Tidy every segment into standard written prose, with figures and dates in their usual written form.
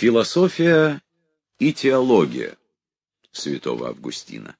Философия и теология святого Августина.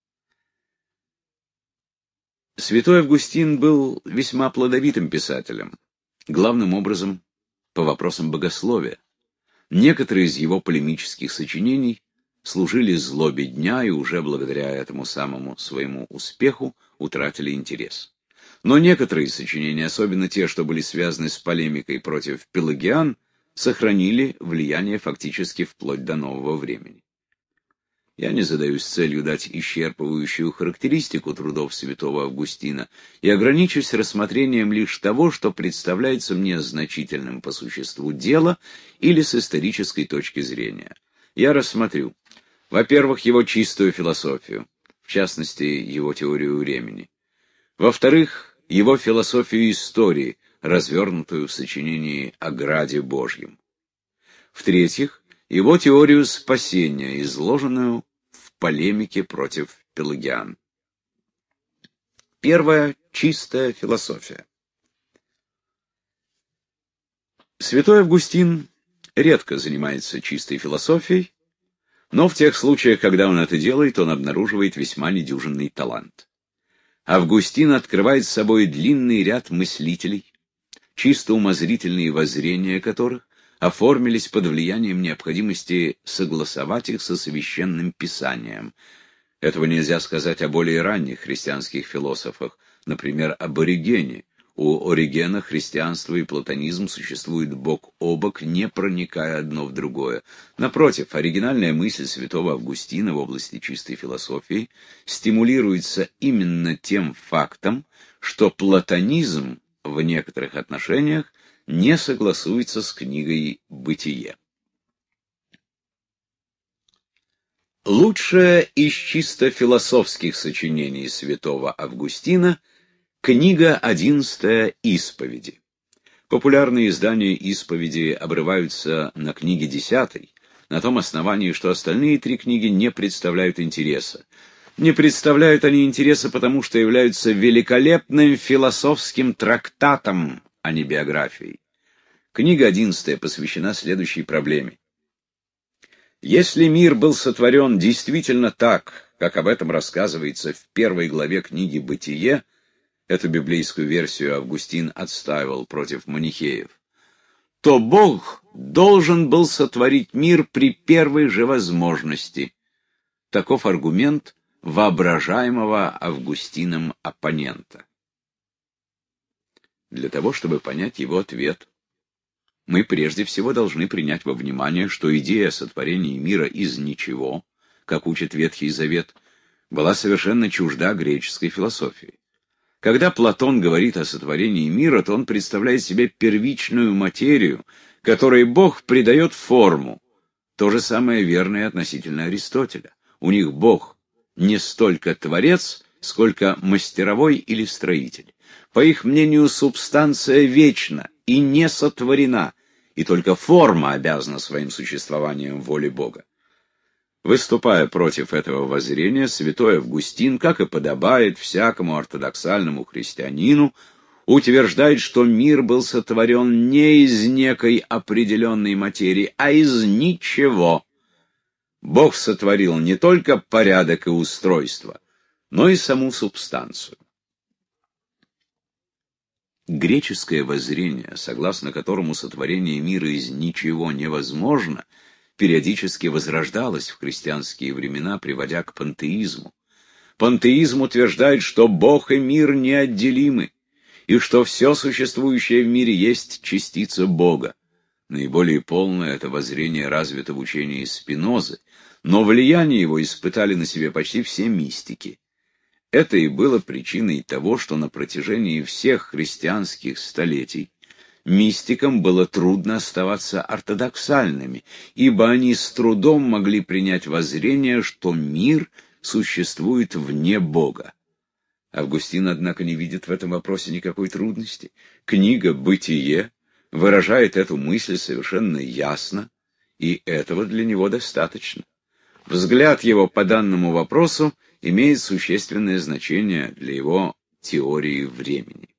Святой Августин был весьма плодовитым писателем, главным образом по вопросам богословия. Некоторые из его полемических сочинений служили злобе дня и уже благодаря этому самому своему успеху утратили интерес. Но некоторые сочинения, особенно те, что были связаны с полемикой против пелагиан, сохранили влияние фактически вплоть до нового времени. Я не задаюсь целью дать исчерпывающую характеристику трудов святого Августина и ограничусь рассмотрением лишь того, что представляется мне значительным по существу дела или с исторической точки зрения. Я рассмотрю, во-первых, его чистую философию, в частности, его теорию времени. Во-вторых, его философию истории, развернутую в сочинении о Граде Божьем. В-третьих, его теорию спасения, изложенную в полемике против пелагиан. Первая — чистая философия. Святой Августин редко занимается чистой философией, но в тех случаях, когда он это делает, он обнаруживает весьма недюжинный талант. Августин открывает собой длинный ряд мыслителей, чисто умозрительные воззрения которых оформились под влиянием необходимости согласовать их со священным писанием. Этого нельзя сказать о более ранних христианских философах, например, об Оригене. У Оригена христианство и платонизм существуют бок о бок, не проникая одно в другое. Напротив, оригинальная мысль святого Августина в области чистой философии стимулируется именно тем фактом, что платонизм в некоторых отношениях не согласуется с книгой «Бытие». Лучшее из чисто философских сочинений святого Августина — книга 11 «Исповеди». Популярные издания «Исповеди» обрываются на книге 10, на том основании, что остальные три книги не представляют интереса. Не представляют они интереса, потому что являются великолепным философским трактатом, а не биографией. Книга 11 посвящена следующей проблеме. Если мир был сотворен действительно так, как об этом рассказывается в первой главе книги «Бытие», эту библейскую версию Августин отстаивал против манихеев, то Бог должен был сотворить мир при первой же возможности. Таков аргумент воображаемого Августином оппонента. Для того, чтобы понять его ответ, мы прежде всего должны принять во внимание, что идея сотворения мира из ничего, как учит Ветхий Завет, была совершенно чужда греческой философии. Когда Платон говорит о сотворении мира, то он представляет себе первичную материю, которой Бог придает форму. То же самое верно и относительно Аристотеля. У них Бог не столько творец, сколько мастеровой или строитель. По их мнению, субстанция вечна и не сотворена, и только форма обязана своим существованием воле Бога. Выступая против этого воззрения, святой Августин, как и подобает всякому ортодоксальному христианину, утверждает, что мир был сотворен не из некой определенной материи, а из ничего. Бог сотворил не только порядок и устройство, но и саму субстанцию. Греческое воззрение, согласно которому сотворение мира из ничего невозможно, периодически возрождалось в христианские времена, приводя к пантеизму. Пантеизм утверждает, что Бог и мир неотделимы, и что все существующее в мире есть частица Бога. Наиболее полное это воззрение развито в учении Спинозы, но влияние его испытали на себе почти все мистики. Это и было причиной того, что на протяжении всех христианских столетий мистикам было трудно оставаться ортодоксальными, ибо они с трудом могли принять воззрение, что мир существует вне Бога. Августин, однако, не видит в этом вопросе никакой трудности. Книга «Бытие» выражает эту мысль совершенно ясно, и этого для него достаточно. Взгляд его по данному вопросу имеет существенное значение для его теории времени.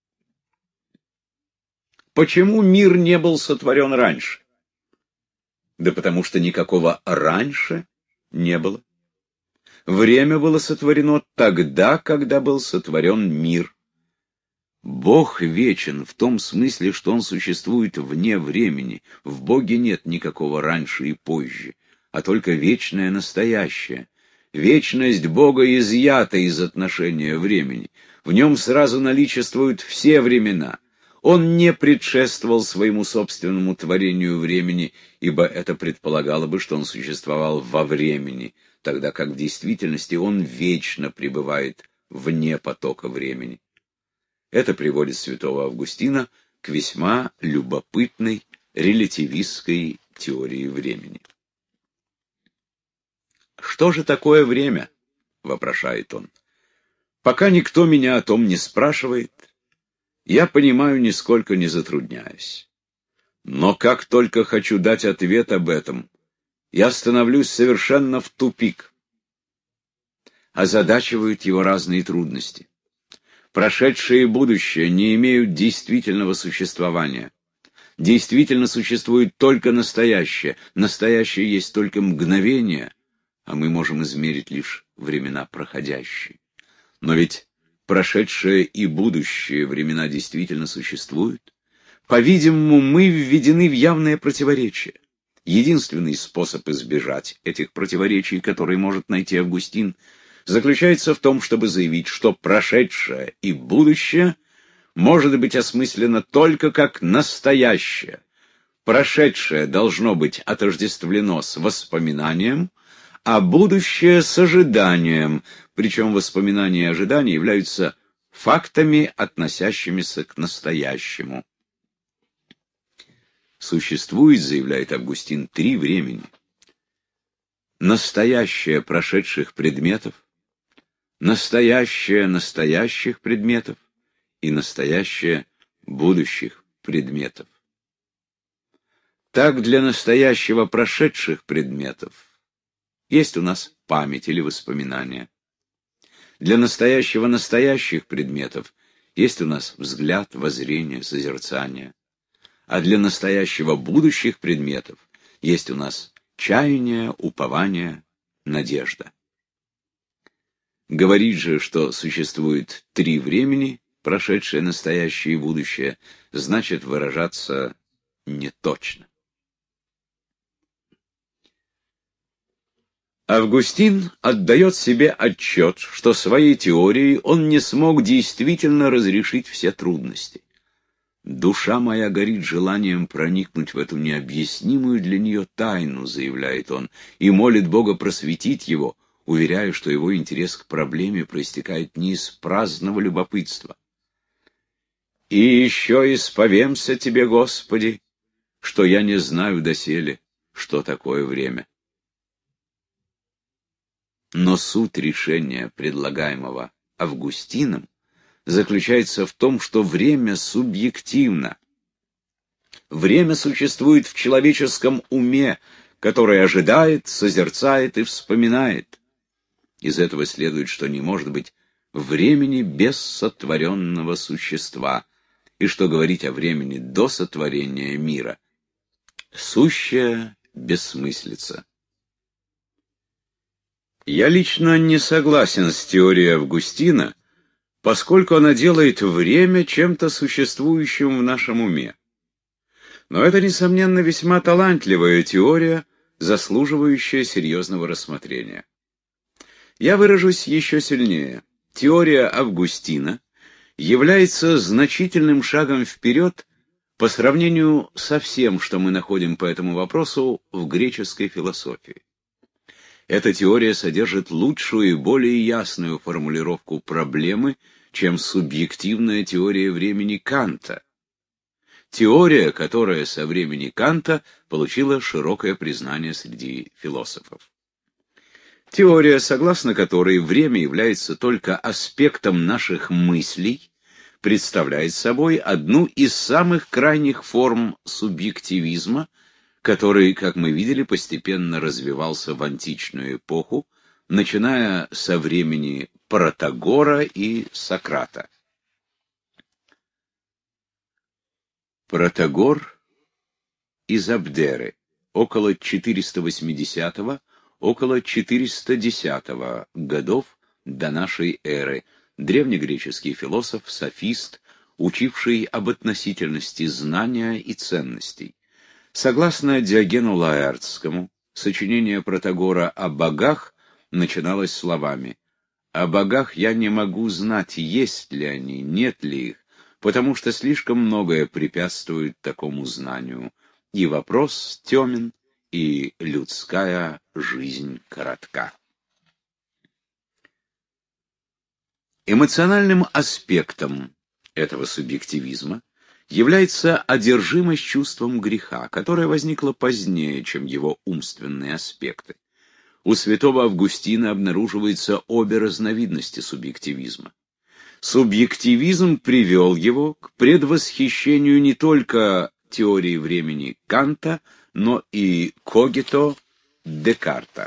Почему мир не был сотворен раньше? Да потому что никакого раньше не было. Время было сотворено тогда, когда был сотворен мир. Бог вечен в том смысле, что Он существует вне времени. В Боге нет никакого раньше и позже, а только вечное настоящее. Вечность Бога изъята из отношения времени. В Нем сразу наличествуют все времена. Он не предшествовал своему собственному творению времени, ибо это предполагало бы, что Он существовал во времени, тогда как в действительности Он вечно пребывает вне потока времени. Это приводит святого Августина к весьма любопытной релятивистской теории времени. «Что же такое время?» — вопрошает он. «Пока никто меня о том не спрашивает, я понимаю, нисколько не затрудняясь. Но как только хочу дать ответ об этом, я становлюсь совершенно в тупик. Озадачивают его разные трудности. Прошедшее и будущее не имеют действительного существования. Действительно существует только настоящее. Настоящее есть только мгновение, а мы можем измерить лишь времена проходящие. Но ведь прошедшее и будущее времена действительно существуют. По-видимому, мы введены в явное противоречие. Единственный способ избежать этих противоречий, который может найти Августин, заключается в том, чтобы заявить, что прошедшее и будущее может быть осмысленно только как настоящее. Прошедшее должно быть отождествлено с воспоминанием, а будущее с ожиданием, причем воспоминания и ожидания являются фактами, относящимися к настоящему. Существует, заявляет Августин, три времени. Настоящее прошедших предметов, настоящее настоящих предметов и настоящее будущих предметов. Так для настоящего прошедших предметов есть у нас память или воспоминания. Для настоящего настоящих предметов есть у нас взгляд, воззрение, созерцание. А для настоящего будущих предметов есть у нас чаяние, упование, надежда. Говорить же, что существует три времени, прошедшее, настоящее и будущее, значит выражаться неточно. Августин отдает себе отчет, что своей теорией он не смог действительно разрешить все трудности. «Душа моя горит желанием проникнуть в эту необъяснимую для нее тайну», — заявляет он, и молит Бога просветить его, уверяя, что его интерес к проблеме проистекает не из праздного любопытства. «И еще исповемся тебе, Господи, что я не знаю доселе, что такое время». Но суть решения, предлагаемого Августином, заключается в том, что время субъективно. Время существует в человеческом уме, который ожидает, созерцает и вспоминает. Из этого следует, что не может быть времени без сотворенного существа, и что говорить о времени до сотворения мира — сущая бессмыслица. Я лично не согласен с теорией Августина, поскольку она делает время чем-то существующим в нашем уме. Но это, несомненно, весьма талантливая теория, заслуживающая серьезного рассмотрения. Я выражусь еще сильнее. Теория Августина является значительным шагом вперед по сравнению со всем, что мы находим по этому вопросу в греческой философии. Эта теория содержит лучшую и более ясную формулировку проблемы, чем субъективная теория времени Канта. Теория, которая со времени Канта получила широкое признание среди философов. Теория, согласно которой время является только аспектом наших мыслей, представляет собой одну из самых крайних форм субъективизма, который, как мы видели, постепенно развивался в античную эпоху, начиная со времени Протагора и Сократа. Протагор из Абдеры, около 480 около 410 годов до нашей эры, древнегреческий философ, софист, учивший об относительности знания и ценностей. Согласно Диогену Лаэртскому, сочинение Протагора о богах начиналось словами: «О богах я не могу знать, есть ли они, нет ли их, потому что слишком многое препятствует такому знанию, и вопрос темен, и людская жизнь коротка». Эмоциональным аспектом этого субъективизма является одержимость чувством греха, которое возникло позднее, чем его умственные аспекты. У святого Августина обнаруживаются обе разновидности субъективизма. Субъективизм привел его к предвосхищению не только теории времени Канта, но и когито Декарта.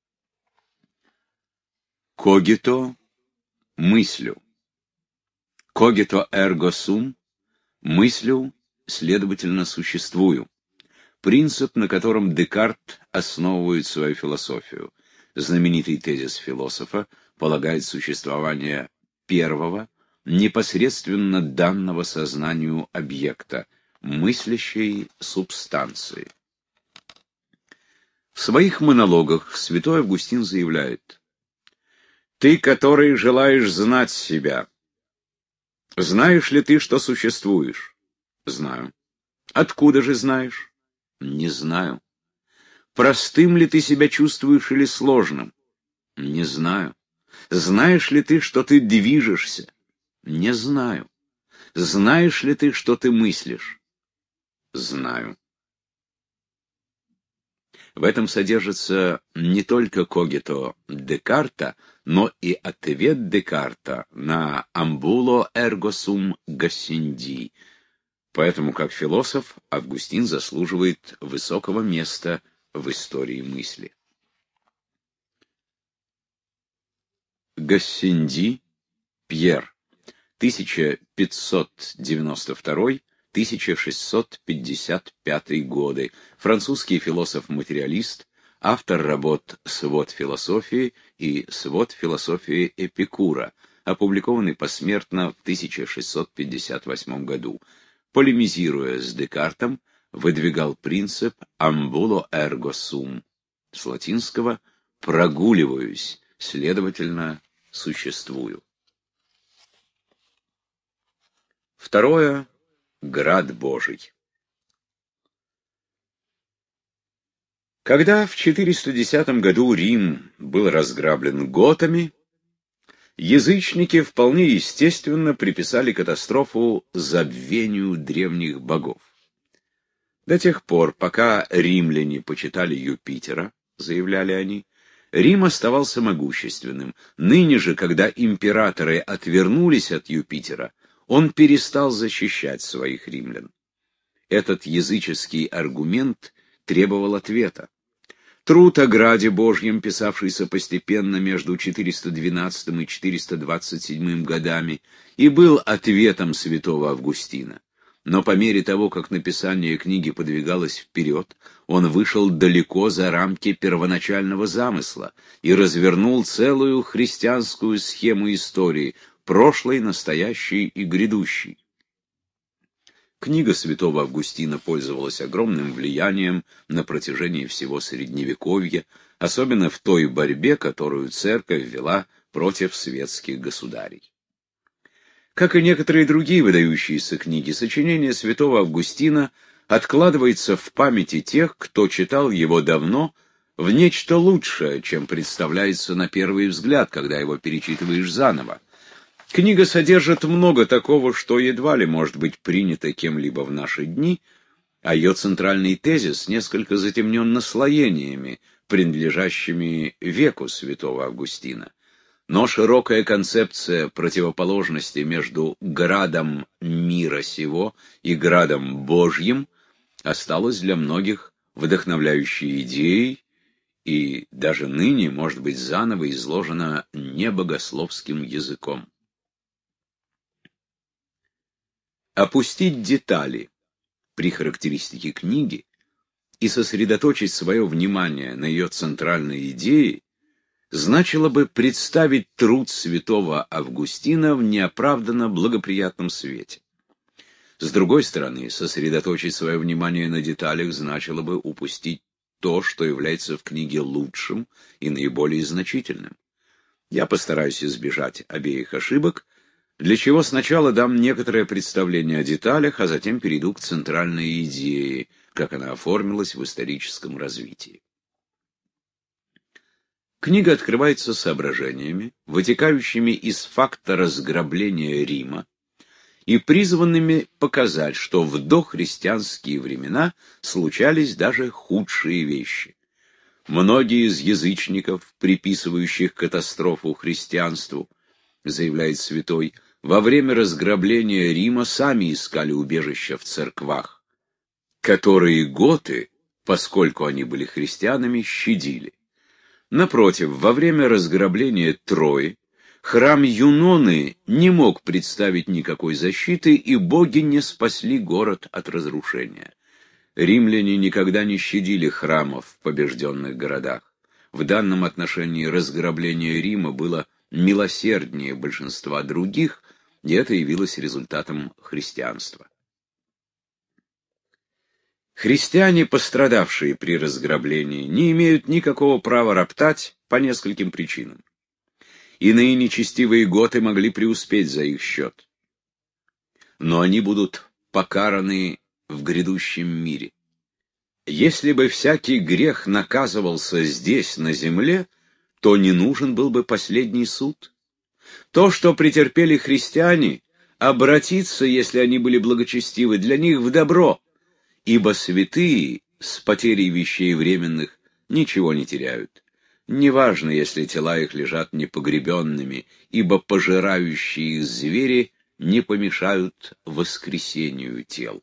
Когито — мыслю. Когито эрго сум — мыслю, следовательно, существую. Принцип, на котором Декарт основывает свою философию. Знаменитый тезис философа полагает существование первого, непосредственно данного сознанию объекта, мыслящей субстанции. В своих монологах святой Августин заявляет: «Ты, который желаешь знать себя, знаешь ли ты, что существуешь?» «Знаю». «Откуда же знаешь?» «Не знаю». «Простым ли ты себя чувствуешь или сложным?» «Не знаю». «Знаешь ли ты, что ты движешься?» «Не знаю». «Знаешь ли ты, что ты мыслишь?» «Знаю». В этом содержится не только когито Декарта, но и ответ Декарта на амбуло эрго сум гассенди. Поэтому, как философ, Августин заслуживает высокого места в истории мысли. Гассенди Пьер, 1592-1655 годы, французский философ-материалист, автор работ «Свод философии» и «Свод философии Эпикура», опубликованный посмертно в 1658 году. Полемизируя с Декартом, выдвигал принцип «ambulo ergo sum», с латинского «прогуливаюсь», следовательно, существую. Второе — град Божий. Когда в 410 году Рим был разграблен готами, язычники вполне естественно приписали катастрофу забвению древних богов. До тех пор, пока римляне почитали Юпитера, заявляли они, Рим оставался могущественным. Ныне же, когда императоры отвернулись от Юпитера, он перестал защищать своих римлян. Этот языческий аргумент требовал ответа. Труд о Граде Божьем, писавшийся постепенно между 412 и 427 годами, и был ответом святого Августина. Но по мере того, как написание книги подвигалось вперед, он вышел далеко за рамки первоначального замысла и развернул целую христианскую схему истории, прошлой, настоящей и грядущей. Книга святого Августина пользовалась огромным влиянием на протяжении всего Средневековья, особенно в той борьбе, которую Церковь вела против светских государей. Как и некоторые другие выдающиеся книги, сочинение святого Августина откладывается в памяти тех, кто читал его давно, в нечто лучшее, чем представляется на первый взгляд, когда его перечитываешь заново. Книга содержит много такого, что едва ли может быть принято кем-либо в наши дни, а ее центральный тезис несколько затемнен наслоениями, принадлежащими веку святого Августина. Но широкая концепция противоположности между градом мира сего и градом Божьим осталась для многих вдохновляющей идеей и даже ныне, может быть, заново изложена небогословским языком. Опустить детали при характеристике книги и сосредоточить свое внимание на ее центральной идее значило бы представить труд святого Августина в неоправданно благоприятном свете. С другой стороны, сосредоточить свое внимание на деталях значило бы упустить то, что является в книге лучшим и наиболее значительным. Я постараюсь избежать обеих ошибок, для чего сначала дам некоторое представление о деталях, а затем перейду к центральной идее, как она оформилась в историческом развитии. Книга открывается соображениями, вытекающими из факта разграбления Рима и призванными показать, что в дохристианские времена случались даже худшие вещи. Многие из язычников, приписывающих катастрофу христианству, заявляет святой, во время разграбления Рима сами искали убежища в церквах, которые готы, поскольку они были христианами, щадили. Напротив, во время разграбления Трои храм Юноны не мог представить никакой защиты, и боги не спасли город от разрушения. Римляне никогда не щадили храмов в побежденных городах. В данном отношении разграбление Рима было милосерднее большинства других, и это явилось результатом христианства. Христиане, пострадавшие при разграблении, не имеют никакого права роптать по нескольким причинам. Иные нечестивые готы могли преуспеть за их счет. Но они будут покараны в грядущем мире. Если бы всякий грех наказывался здесь, на земле, то не нужен был бы последний суд. То, что претерпели христиане, обратится, если они были благочестивы, для них в добро, ибо святые с потерей вещей временных ничего не теряют. Неважно, если тела их лежат непогребенными, ибо пожирающие их звери не помешают воскресению тел.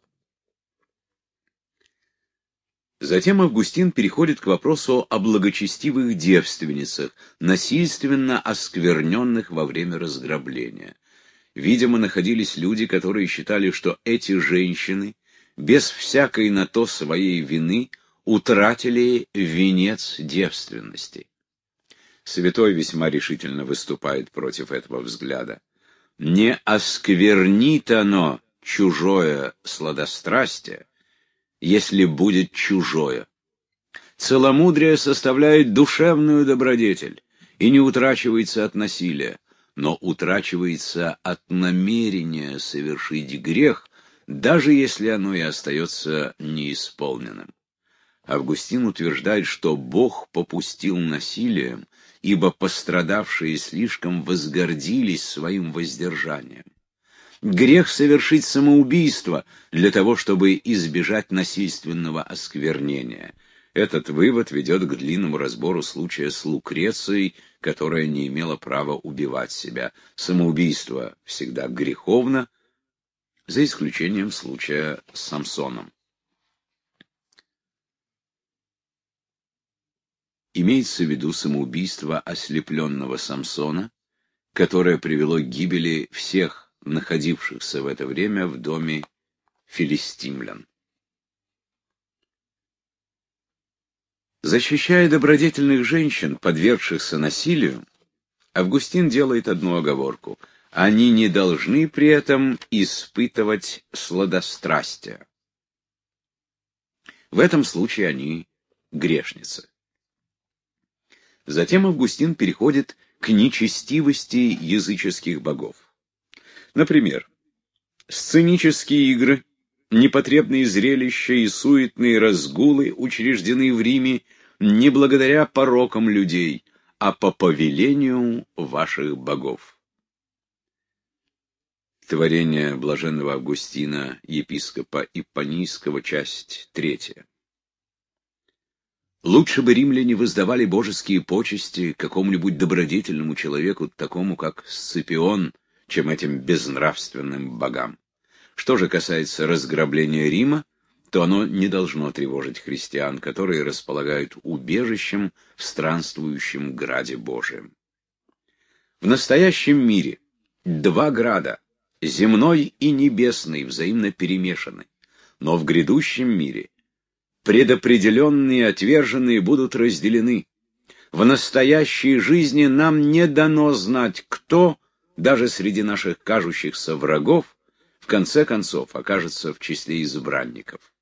Затем Августин переходит к вопросу о благочестивых девственницах, насильственно оскверненных во время разграбления. Видимо, находились люди, которые считали, что эти женщины, без всякой на то своей вины, утратили венец девственности. Святой весьма решительно выступает против этого взгляда. Не осквернит оно чужое сладострастие, если будет чужое. Целомудрие составляет душевную добродетель и не утрачивается от насилия, но утрачивается от намерения совершить грех, даже если оно и остается неисполненным. Августин утверждает, что Бог попустил насилием, ибо пострадавшие слишком возгордились своим воздержанием. Грех совершить самоубийство для того, чтобы избежать насильственного осквернения. Этот вывод ведет к длинному разбору случая с Лукрецией, которая не имела права убивать себя. Самоубийство всегда греховно, за исключением случая с Самсоном. Имеется в виду самоубийство ослепленного Самсона, которое привело к гибели всех находившихся в это время в доме филистимлян. Защищая добродетельных женщин, подвергшихся насилию, Августин делает одну оговорку: они не должны при этом испытывать сладострастия. В этом случае они грешницы. Затем Августин переходит к нечестивости языческих богов. Например, сценические игры, непотребные зрелища и суетные разгулы учреждены в Риме не благодаря порокам людей, а по повелению ваших богов. Творение блаженного Августина, епископа Иппонийского, часть 3. Лучше бы римляне воздавали божеские почести какому-нибудь добродетельному человеку, такому как Сципион, чем этим безнравственным богам. Что же касается разграбления Рима, то оно не должно тревожить христиан, которые располагают убежищем в странствующем граде Божием. В настоящем мире два града, земной и небесный, взаимно перемешаны, но в грядущем мире Предопределенные и отверженные будут разделены. В настоящей жизни нам не дано знать, кто, даже среди наших кажущихся врагов, в конце концов окажется в числе избранников.